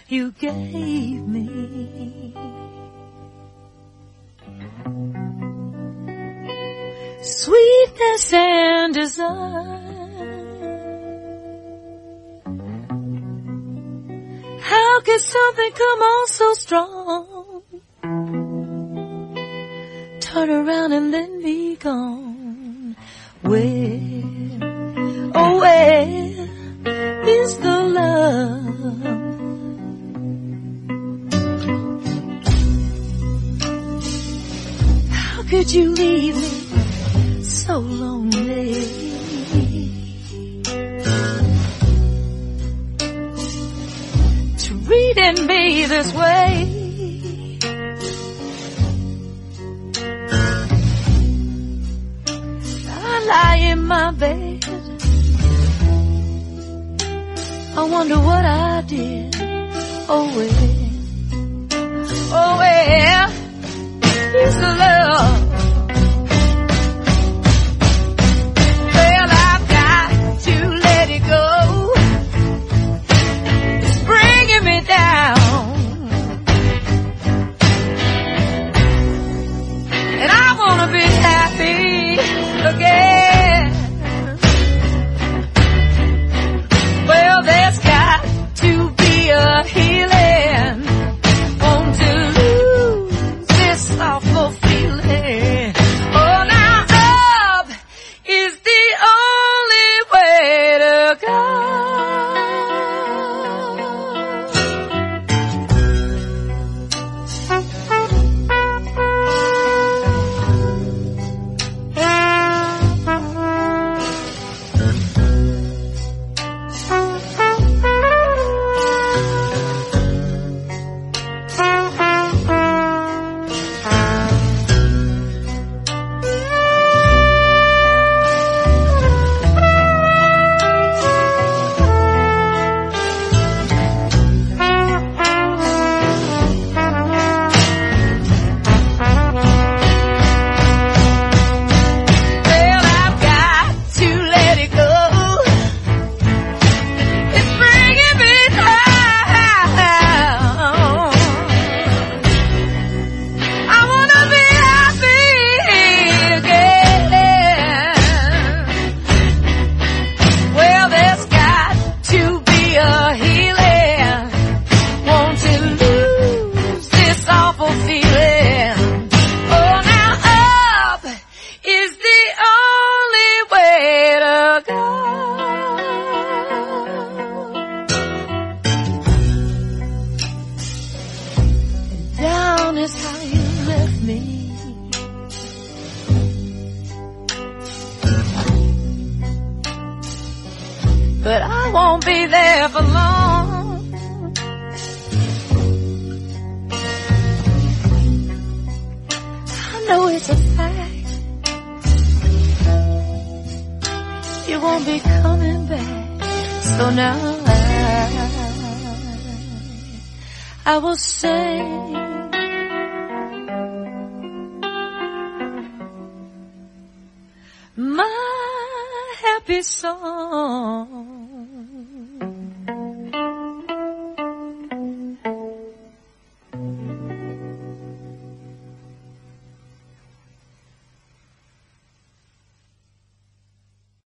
you gave me. Sweetness and desire. How could something come on so strong, turn around and then be gone? Where, oh where is the love? How could you leave me so lonely? Treating me this way. I lie in my bed, I wonder what I did. Oh where is the love? Well, I've got to let it go. It's bringing me down, and I wanna be happy again. Well, there's got to be a healing. Want to lose this awful feeling. Oh, now up is the only way to go. But I won't be there for long. I know it's a fact. You won't be coming back. So now I will say my happy song.